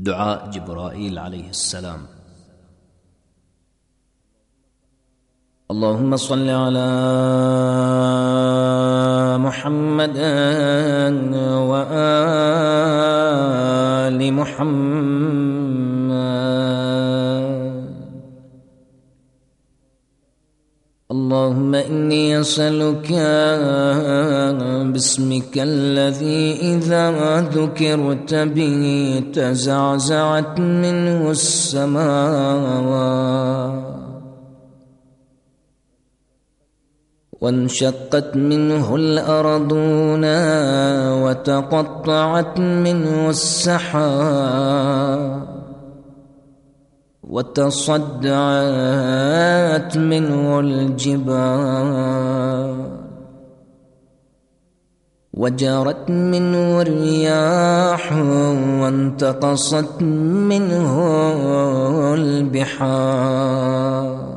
دعاء جبرائيل عليه السلام. اللهم صل على محمد وآل محمد. اللهم إني أسألك باسمك الذي إذا ذكرت به تزعزعت منه السماوات وانشقت منه الأرضون وتقطعت منه السحاب وتصدعت منه الجبال وجرت منه الرياح وانتقصت منه البحار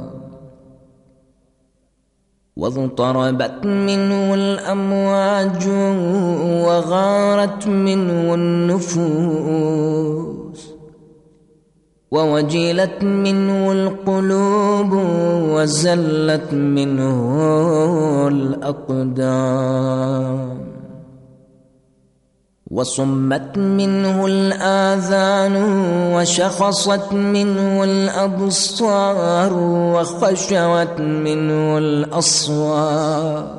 واضطربت منه الأمواج وغارت منه النفوس ووجلت منه القلوب وزلت منه الأقدام وصمت منه الآذان وشخصت منه الأبصار وخشوت منه الأصوات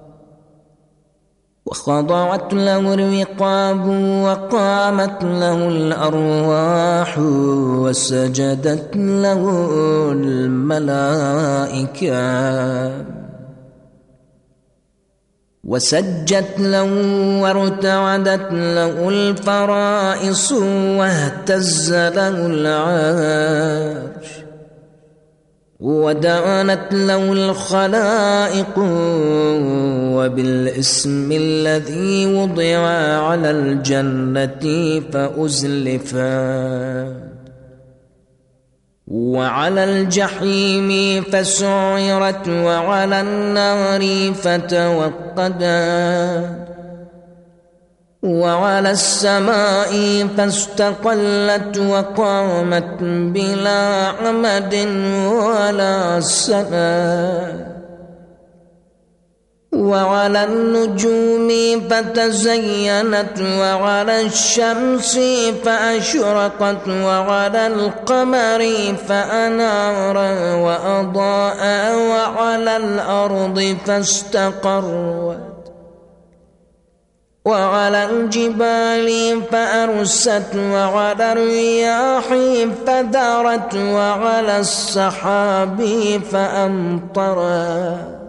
وخضعت له الرقاب وقامت له الأرواح وسجدت له الملائكة وسجت له وارتعدت له الفرائص واهتز له العرش ودانت له الخلائق وبالاسم الذي وضع على الجنة فأزلفت وعلى الجحيم فسعرت وعلى النار فتوقدت وعلى السماء فاستقلت وقامت بلا عمد ولا سند وعلى النجوم فتزينت وعلى الشمس فأشرقت وعلى القمر فأنار وأضاء وعلى الأرض فاستقرت وعلى الجبال فأرست وعلى الرياح فذرت وعلى السحاب فأمطرت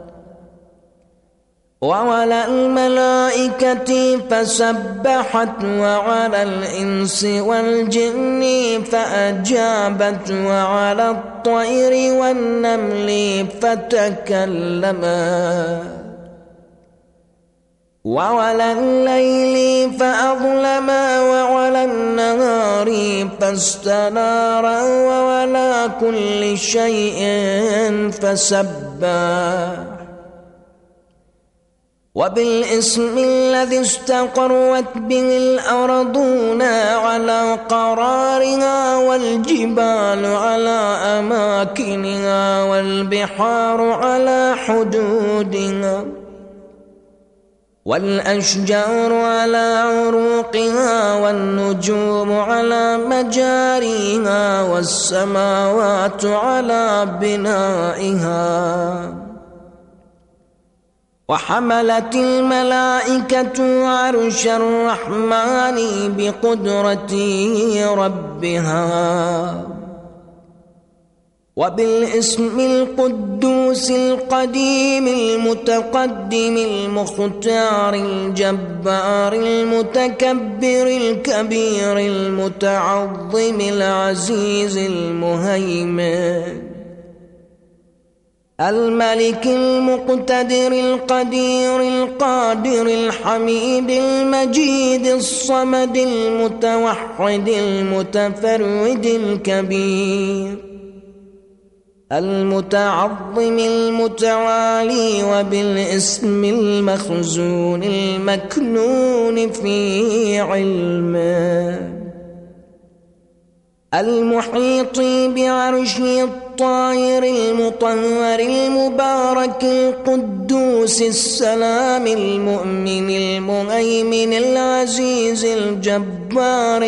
وعلى الملائكة فسبحت وعلى الإنس والجن فأجابت وعلى الطير والنمل فتكلمت وعلى الليل فأظلم وعلى النهار فاستنار وعلى كل شيء فسبح وبالاسم الذي استقرت به الأرضون على قرارها والجبال على أماكنها والبحار على حدودها والأشجار على عروقها والنجوم على مجاريها والسماوات على بنائها وحملت الملائكة عرش الرحمن بقدرته ربها وبالاسم القدوس القديم المتقدم المختار الجبار المتكبر الكبير المتعظم العزيز المهيمن الملك المقتدر القدير القادر الحميد المجيد الصمد المتوحد المتفرد الكبير المتعظم المتعالي وبالاسم المخزون المكنون في علمه المحيط بعرشه الطاهر المطهر المبارك القدوس السلام المؤمن المهيمن العزيز الجبار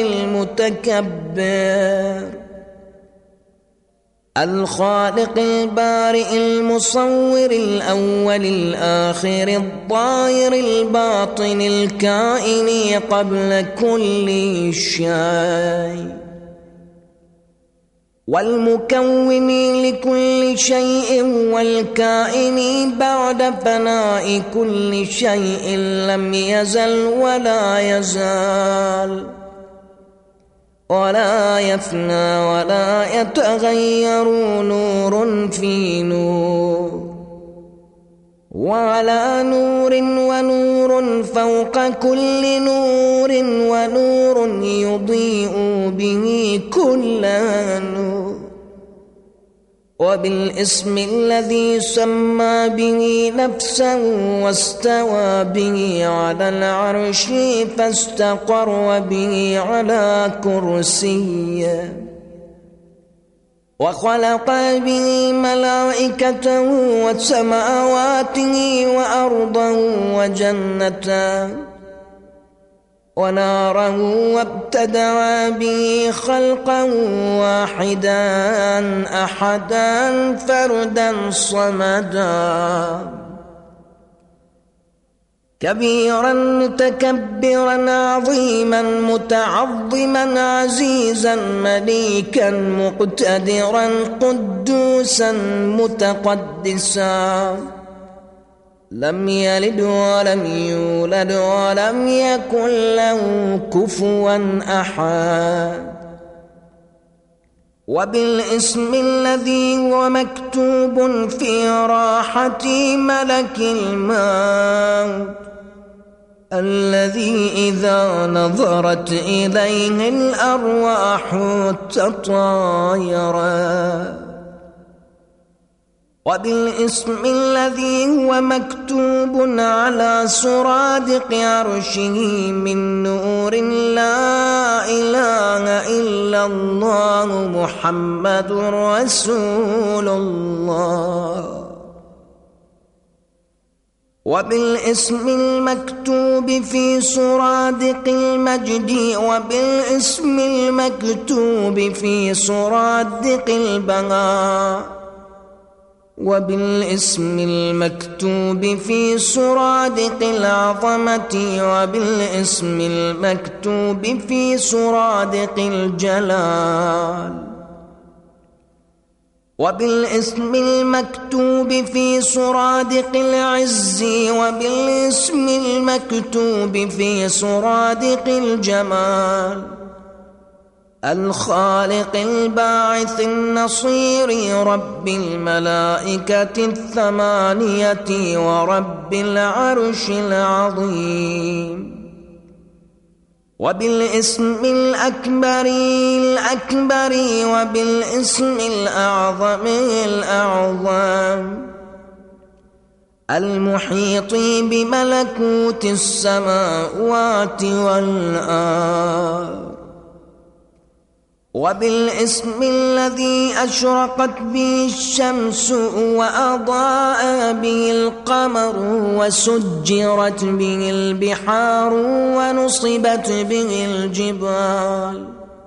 المتكبر الخالق البارئ المصور الأول الآخر الظاهر الباطن الكائن قبل كل شيء والمكون لكل شيء والكائن بعد فناء كل شيء لم يزل ولا يزال ولا يفنى ولا يتغير نور في نور وعلى نور ونور فوق كل نور ونور يضيء به كل نور وبالاسم الذي سمى به نفسه واستوى به على العرش فاستقر به على كرسيه وخلق به ملائكته وسماواته وأرضه وجنته وناره وابتدع به خلقا واحدا أحدا فردا صمدا كبيرا متكبرا عظيما متعظما عزيزا مليكا مقتدرا قدوسا متقدسا لم يلد ولم يولد ولم يكن له كفوا أحد وبالاسم الذي هو مكتوب في راحة ملك الموت الذي إذا نظرت إليه الأرواح تطايرت وبالاسم الذي هو مكتوب على سرادق عرشه من نور لا إله إلا الله محمد رسول الله وبالاسم المكتوب في سرادق المجد وبالاسم المكتوب في سرادق البهاء وبالاسم المكتوب في سرادق العظمة وبالاسم المكتوب في سرادق الجلال وبالاسم المكتوب في سرادق العز وبالاسم المكتوب في سرادق الجمال الخالق الباعث النصير رب الملائكة الثمانية ورب العرش العظيم وبالاسم الأكبر وبالاسم الأعظم المحيط بملكوت السماوات والأرض وبالاسم الذي أشرقت به الشمس وأضاء به القمر وسجرت به البحار ونصبت به الجبال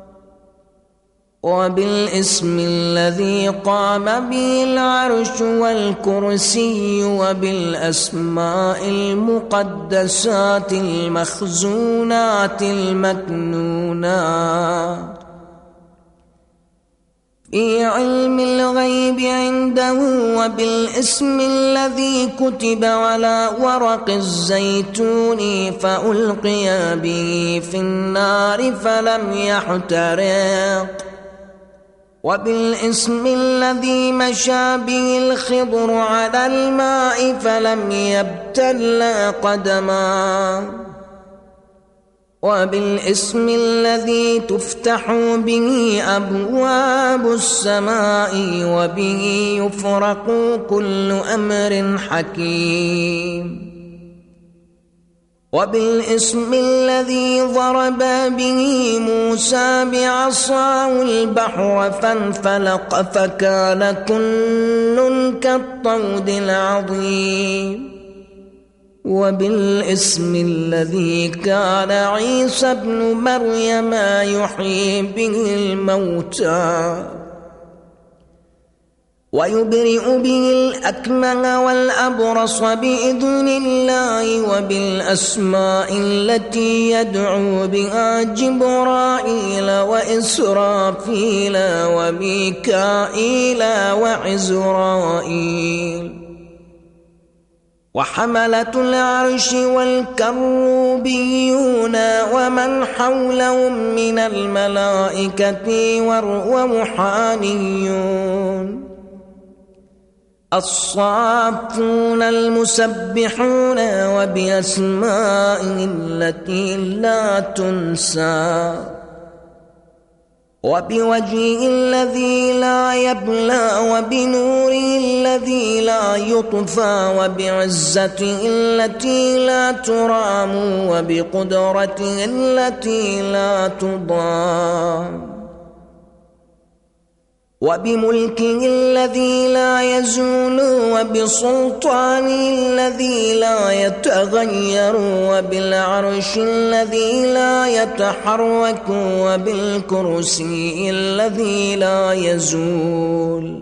وبالاسم الذي قام به العرش والكرسي وبالأسماء المقدسات المخزونات المكنونات في علم الغيب عنده وبالاسم الذي كتب على ورق الزيتون فألقي به في النار فلم يحترق وبالاسم الذي مشى به الخضر على الماء فلم يبتل قدما وبالاسم الذي تفتح به أبواب السماء وبه يفرق كل أمر حكيم وبالاسم الذي ضرب به موسى بعصاه البحر فانفلق فكان كل كالطود العظيم. وبالاسم الذي كان عيسى ابن مريم يحيي به الموتى ويبرئ به الأكمه والأبرص بإذن الله، وبالأسماء التي يدعو بها جبرائيل وإسرافيل وميكائيل وعزرائيل وحملة العرش والكروبيون ومن حولهم من الملائكة والروحانيون الصافون المسبحون وبأسمائه التي لا تنسى وبوجهه الذي لا يبلى وبنوره الذي لا يطفى وبعزته التي لا ترام وبقدرته التي لا تضام وبملكه الذي لا يزول وبسلطانه الذي لا يتغير وبالعرش الذي لا يتحرك وبالكرسي الذي لا يزول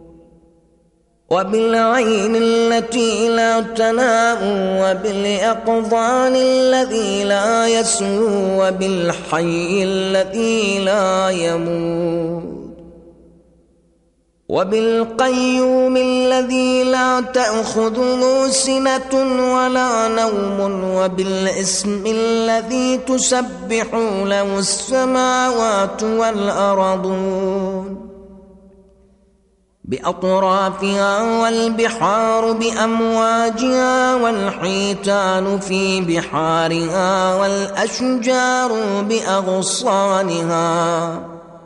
وبالعين التي لا تنام وبالأقضان الذي لا يسمو وبالحي الذي لا يموت وبالقيوم الذي لا تأخذه سنة ولا نوم وبالاسم الذي تسبح له السماوات والأرضون بأطرافها والبحار بأمواجها والحيتان في بحارها والأشجار بأغصانها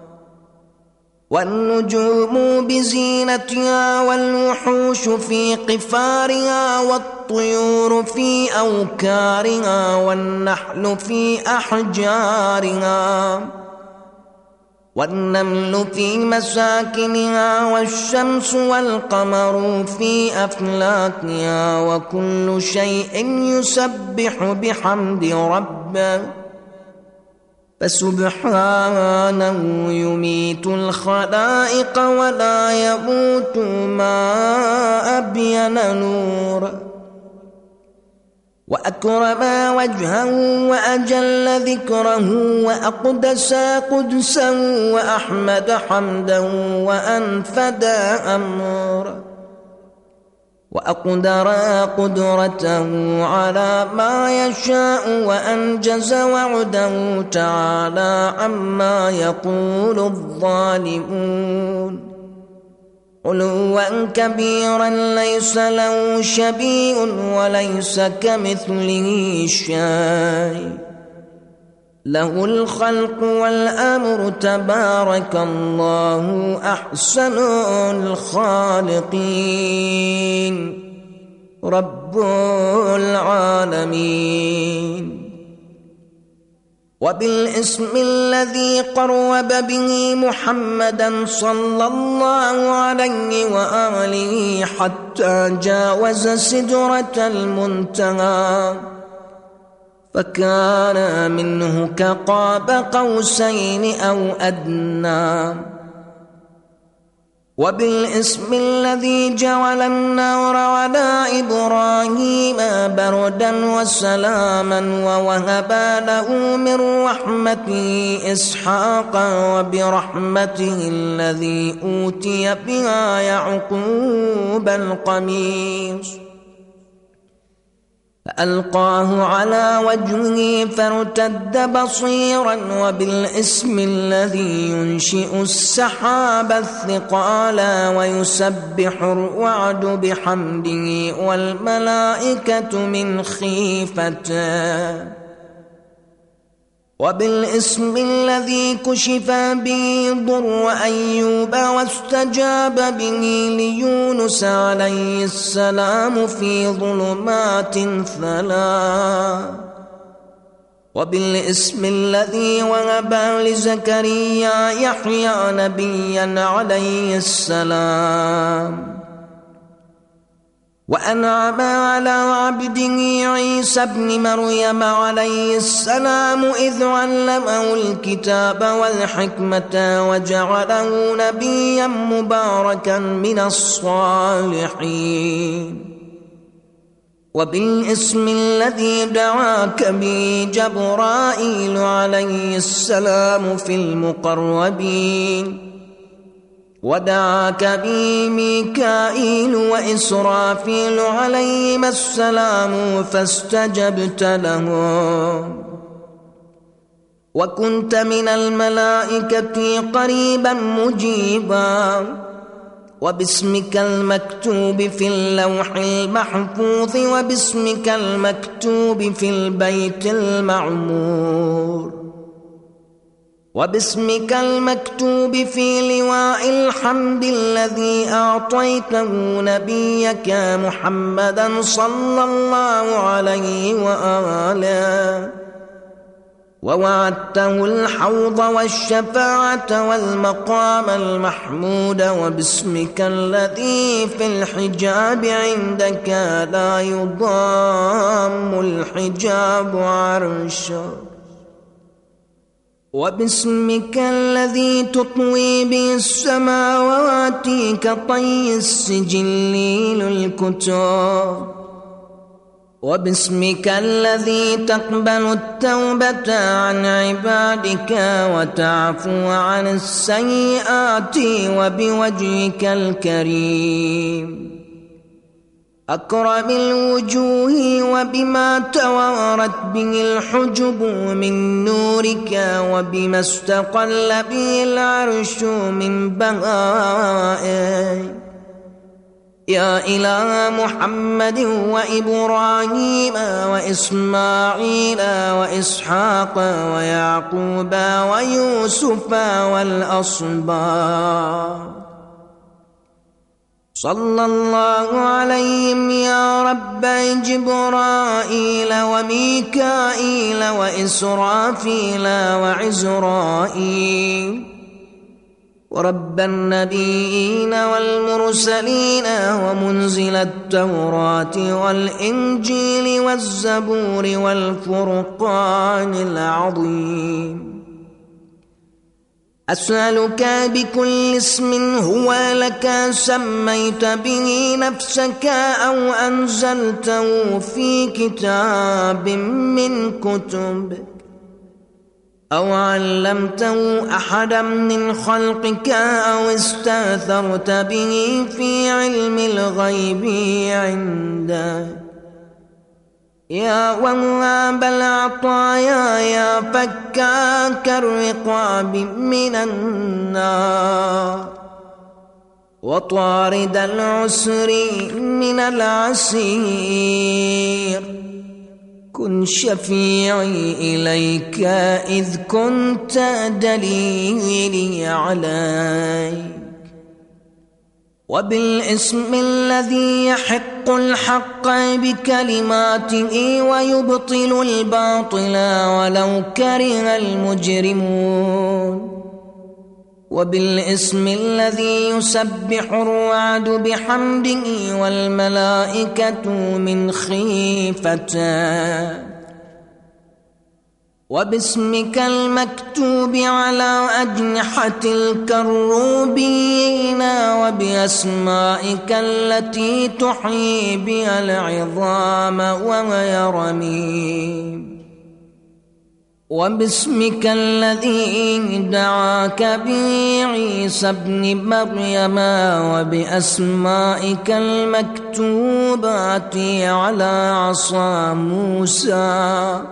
والنجوم بزينتها والوحوش في قفارها والطيور في أوكارها والنحل في أحجارها والنمل في مساكنها والشمس والقمر في أفلاكها وكل شيء يسبح بحمد ربه فسبحانه يميت الخلائق ولا يموت ما أبين نور وأكرم وجهه وأجل ذكره وأقدس قدسه وأحمد حمده وأنفد أمره وأقدر قدرته على ما يشاء وأنجز وعده تعالى عما يقول الظالمون علوا كبيرا ليس له شبيه وليس كمثله شيء له الخلق والأمر تبارك الله أحسن الخالقين رب العالمين. وبالاسم الذي قرب به محمدا صلى الله عليه وآله حتى جاوز سدرة المنتهى فكان منه كقاب قوسين أو أدنى وبالاسم الذي جعل النار على إبراهيم بردا وسلاما ووهب له من رحمته إسحاق وبرحمته الذي أوتي بها يعقوب القميص فألقاه على وجهه فارتد بصيرا وبالاسم الذي ينشئ السحاب الثقال ويسبح الرعد بحمده والملائكة من خيفته وبالاسم الذي كشف به ضر أيوب واستجاب به ليونس عليه السلام في ظلمات ثلاث وبالاسم الذي وهب لزكريا يحيى نبيا عليه السلام. وأنعم على عبده عيسى ابن مريم عليه السلام إذ علمه الكتاب والحكمة وجعله نبيا مباركا من الصالحين. وبالاسم الذي دعاك به جبرائيل عليه السلام في المقربين، ودعاك به ميكائيل وإسرافيل عليهما السلام فاستجبت لهم، وكنت من الملائكة قريبا مجيبا. وباسمك المكتوب في اللوح المحفوظ، وباسمك المكتوب في البيت المعمور، وباسمك المكتوب في لواء الحمد الذي أعطيته نبيك محمدا صلى الله عليه وآله، ووعدته الحوض والشفاعة والمقام المحمود. وباسمك الذي في الحجاب عندك لا يضام الحجاب عرشك، وباسمك الذي تطوي به السماوات كطي السجل للكتب، وباسمك الذي تقبل التوبة عن عبادك وتعفو عن السيئات، وبوجهك الكريم أكرم الوجوه، وبما توارت به الحجب من نورك، وبما استقل به العرش من بهائك، يا إله محمد وإبراهيم وإسماعيل وإسحاق ويعقوب ويوسف والأصباط، صلى الله عليهم يا رب جبرائيل وميكائيل وإسرافيل وعزرائيل، ورب النبيين والمرسلين ومنزل التوراة والإنجيل والزبور والفرقان العظيم. أسألك بكل اسم هو لك سميت به نفسك أو أنزلته في كتاب من كتبك أو علمته أحدا من خلقك أو استأثرت به في علم الغيب عندك، يا وهاب العطايا يا فكاك الرقاب من النار، وطارد العسر من العسير، كن شفيعي إليك إذ كنت دليلي عليك. وبالاسم الذي يحق الحق بكلماته ويبطل الباطل ولو كره المجرمون، وبالاسم الذي يسبح الرعد بحمده والملائكة من خيفته، وباسمك المكتوب على أجنحة الكروبين، وبأسمائك التي تحيي بها العظام وهي رميم، وباسمك الذي دعاك به عيسى ابن مريم، وبأسمائك المكتوبات على عصا موسى،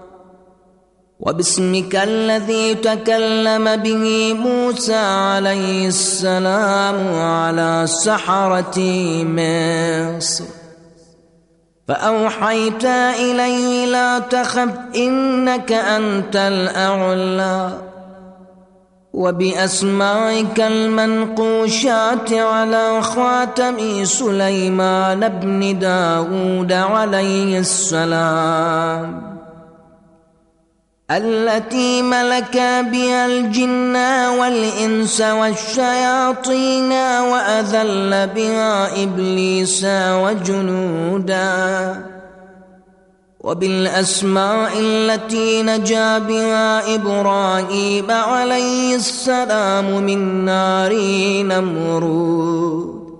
وباسمك الذي تكلم به موسى عليه السلام على سحرة مصر، فأوحيت إليه لا تخف إنك أنت الأعلى، وبأسمائك المنقوشات على خاتم سليمان بن داود عليه السلام، التي ملك بها الجن والإنس والشياطين وأذل بها إبليس وجنودا، وبالأسماء التي نجا بها إبراهيم عليه السلام من نار نمرود،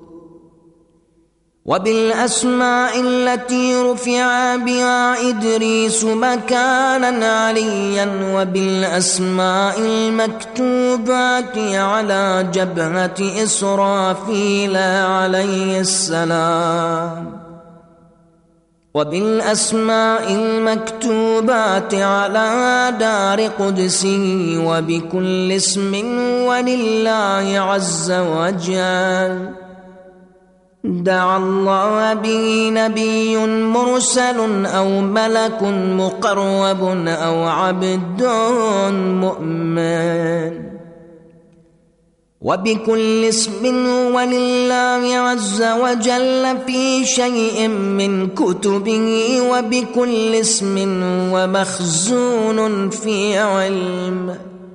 وبالأسماء التي رفع بها إدريس مكانا عليا، وبالأسماء المكتوبات على جبهة إسرافيل عليه السلام، وبالأسماء المكتوبات على دار قدسه، وبكل اسم ولله عز وجل دعا الله به نبي مرسل أو ملك مقرب أو عبد مؤمن، وبكل اسم ولله عز وجل في شيء من كتبه، وبكل اسم ومخزون في علم،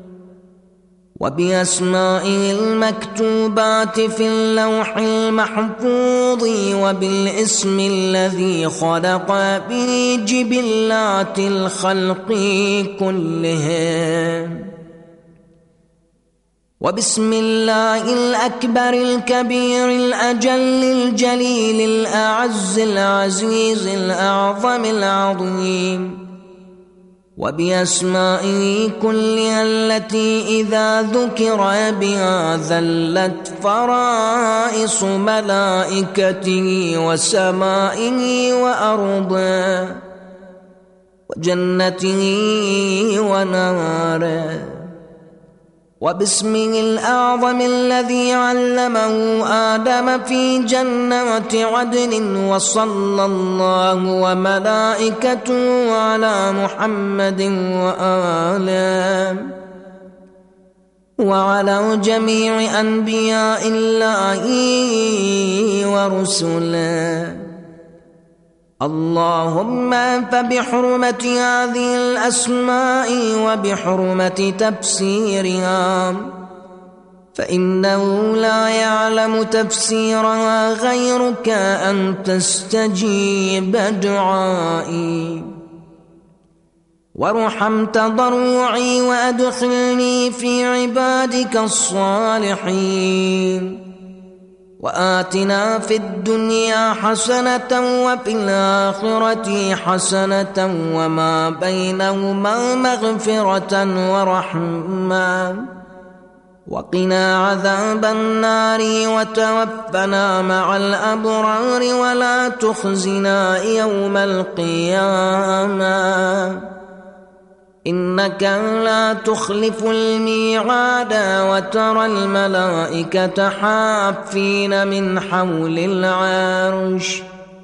وبأسمائه المكتوبات في اللوح المحفوظ، وبالاسم الذي خلق به جبلات الخلق كلهم، وبسم الله الأكبر الكبير الأجل الجليل الأعز العزيز الأعظم العظيم، وبأسمائه كلها التي إذا ذكر بها ذلت فرائص ملائكته وسمائه وأرضه وجنته وناره، وباسمه الأعظم الذي علمه آدم في جنة عدن، وصلى الله وملائكته على محمد وآله وعلى جميع أنبياء الله ورسله. اللهم فبحرمة هذه الأسماء وبحرمة تفسيرها، فإنه لا يعلم تفسيرها غيرك، أن تستجيب دعائي وارحم تضرعي، وأدخلني في عبادك الصالحين، وآتنا في الدنيا حسنة وفي الآخرة حسنة وما بينهما مغفرة ورحمة، وقنا عذاب النار، وتوفنا مع الأبرار، ولا تخزنا يوم القيامة، إنك لا تخلف الميعاد. وترى الملائكة حافين من حول العرش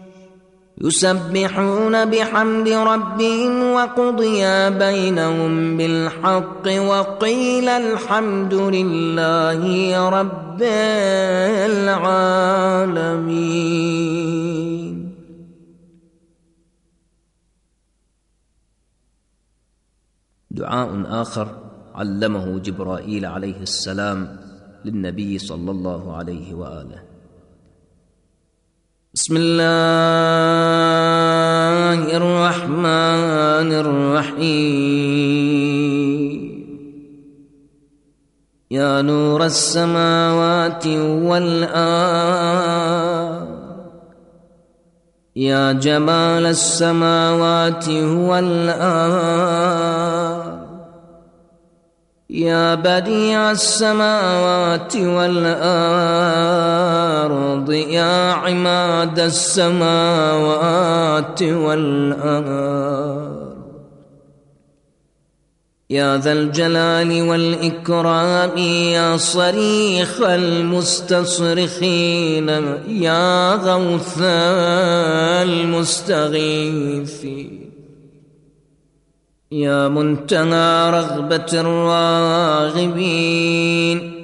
يسبحون بحمد ربهم، وقضي بينهم بالحق، وقيل الحمد لله رب العالمين. دعاء آخر علمه جبرائيل عليه السلام للنبي صلى الله عليه وآله: بسم الله الرحمن الرحيم. يا نور السماوات والأرض، يا جمال السماوات والأرض، يا بديع السماوات والأرض، يا عماد السماوات والأرض، يا ذا الجلال والإكرام، يا صريخ المستصرخين، يا غوث المستغيثين، يا منتهى رغبة الراغبين،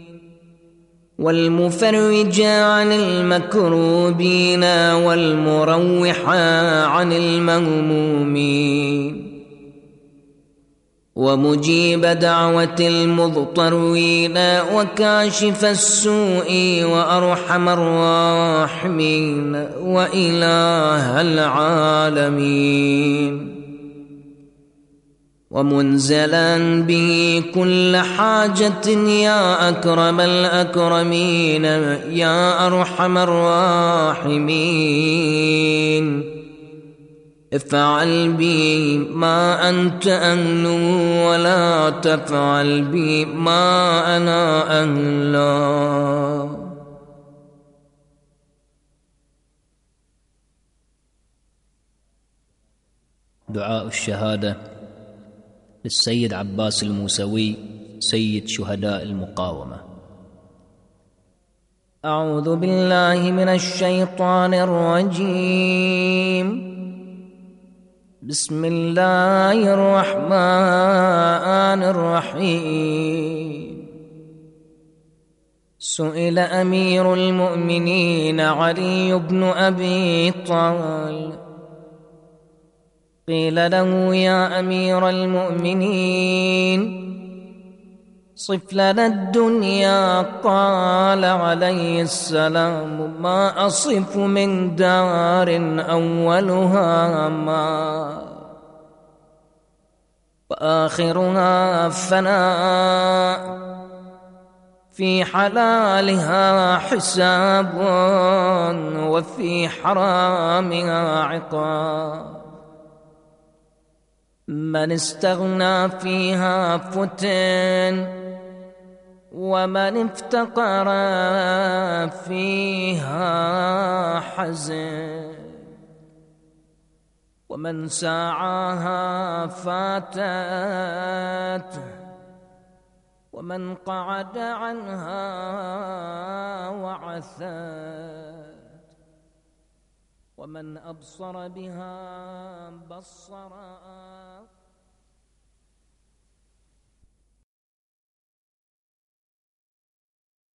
والمفرج عن المكروبين، والمروح عن المهمومين، ومجيب دعوة المضطرين وكاشف السوء وأرحم الراحمين وإله العالمين ومنزلا به كل حاجة يا أكرم الأكرمين يا أرحم الراحمين افعل بي ما أنت أهل ولا تفعل بي ما أنا أهلا. دعاء الشهادة للسيد عباس الموسوي سيد شهداء المقاومة. أعوذ بالله من الشيطان الرجيم. بسم الله الرحمن الرحيم. سئل أمير المؤمنين علي بن أبي طالب قيل له يا أمير المؤمنين صف لنا الدنيا، قال عليه السلام ما أصف من دار أولها ما وآخرها فناء في حلالها حساب وفي حرامها عقاب. من استغنى فيها فتن ومن افتقر فيها حزن ومن سعاها فاتت ومن قعد عنها وعثت ومن أبصر بها بصرت